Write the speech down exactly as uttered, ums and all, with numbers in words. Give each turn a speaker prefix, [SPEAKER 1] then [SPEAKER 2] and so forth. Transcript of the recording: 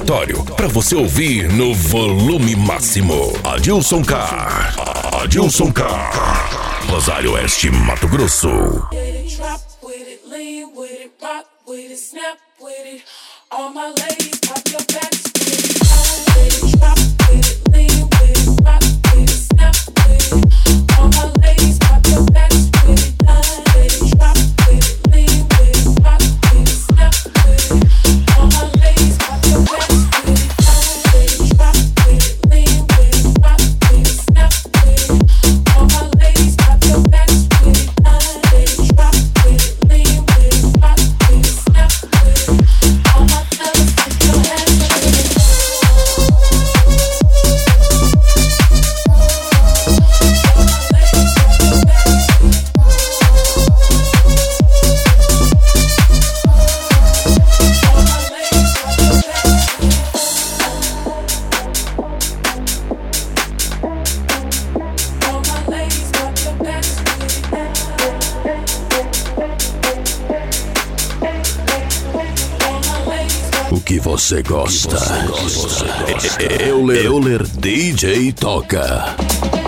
[SPEAKER 1] aleatório pra você ouvir no volume máximo. Adilson Car. Adilson Car. Rosário Oeste, Mato Grosso.
[SPEAKER 2] All my ladies, pop your backs with it. Ladies, drop with it, lean with it, rock with it, snap with it. All my ladies, pop your backs with it. Ladies, drop with it, lean with it, rock with it, snap with it. All my ladies, pop your backs with it. Ladies, drop with it, lean with it, rock with it, snap with it. All my ladies, pop your backs with it. Ladies, drop with it, lean with it, rock with it, snap with it. All my fellas, put your hands up in the air. All my ladies, pop your backs with it. All my ladies, pop
[SPEAKER 3] O que você gosta? Euler, Euler D J toca.